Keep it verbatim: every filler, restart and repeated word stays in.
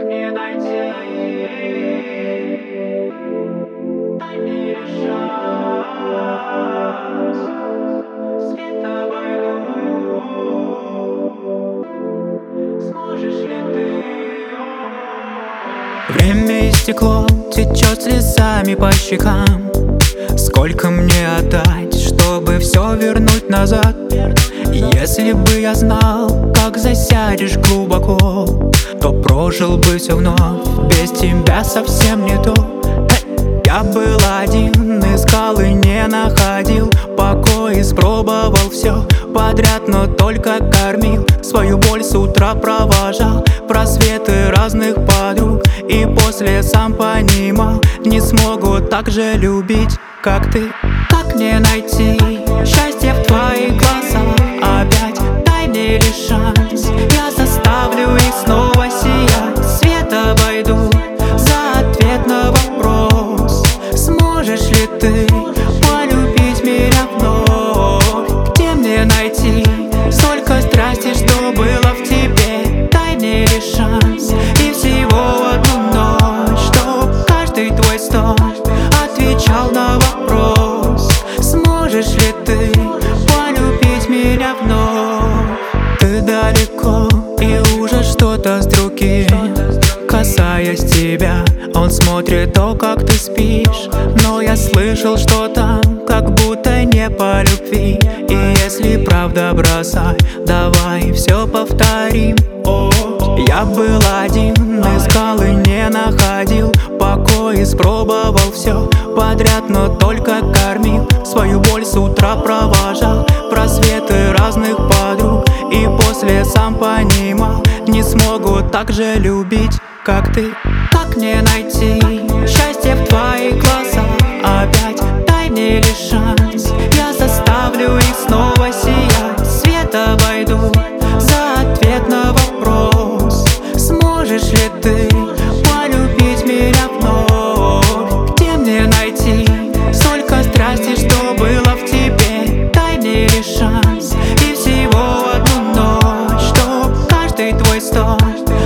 не найти, дай мне шанс, свет обойду, сможешь ли ты? Время истекло, течет слезами по щекам. Сколько мне отдать, чтобы все вернуть назад? Если бы я знал, как засядешь глубоко, то прожил бы все вновь, без тебя совсем не то. Я был один, искал и не находил покой, испробовал все подряд, но только кормил. Свою боль с утра провожал просветы разных подруг, и после сам понимал, не смогу так же любить, как ты. Как мне найти счастье в твоих глазах? Опять дай мне лишь шанс, я заставлю их снова сиять. Свет обойду за ответ на вопрос, сможешь ли ты полюбить меня вновь? Где мне найти столько страсти, что было в тебе? Дай мне лишь шанс и всего одну ночь, чтоб каждый твой стон отвечал на вопрос, сможешь ли ты полюбить меня вновь? Ты далеко, и уже что-то с другим, касаясь тебя, он смотрит то, как ты спишь. Но я слышал, что там как будто не по любви. И если правда, бросай, давай все повторим. О, я был один, искал и не находил покой, испробовал все подряд, но только кормил. Свою боль с утра провожал просветы разных подруг, и после сам понимал, не смогу так же любить, как ты. Как мне найти счастье в твоих глазах? Опять дай мне лишь шанс, я заставлю их снова сиять. Свет обойду за ответ на вопрос, сможешь ли ты полюбить меня вновь? Где мне найти столько страсти, что было в тебе? Дай мне лишь шанс и всего одну ночь, чтоб каждый твой стон